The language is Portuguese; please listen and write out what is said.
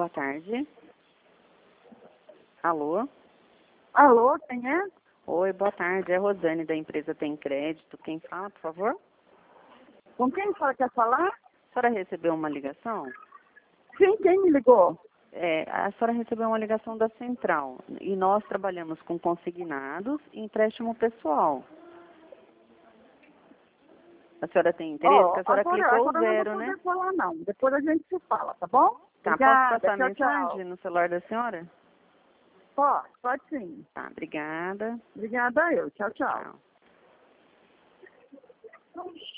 boa tarde. Alô? Alô, quem é? Oi, boa tarde. É Rosane da empresa Tem Crédito. Quem fala, por favor? Com quem a senhora quer falar? A senhora recebeu uma ligação? Sim, quem me ligou? A senhora recebeu uma ligação da Central. E nós trabalhamos com consignados e empréstimo pessoal. A senhora tem interesse? Porque a senhora clicou agora zero, não né? vou poder falar, não. Depois a gente se fala, tá bom? Tá, Obrigada, posso passar a tchau, mensagem tchau. no celular da senhora? Pode sim. Tá, obrigada. Obrigada eu. Tchau, tchau. Tchau.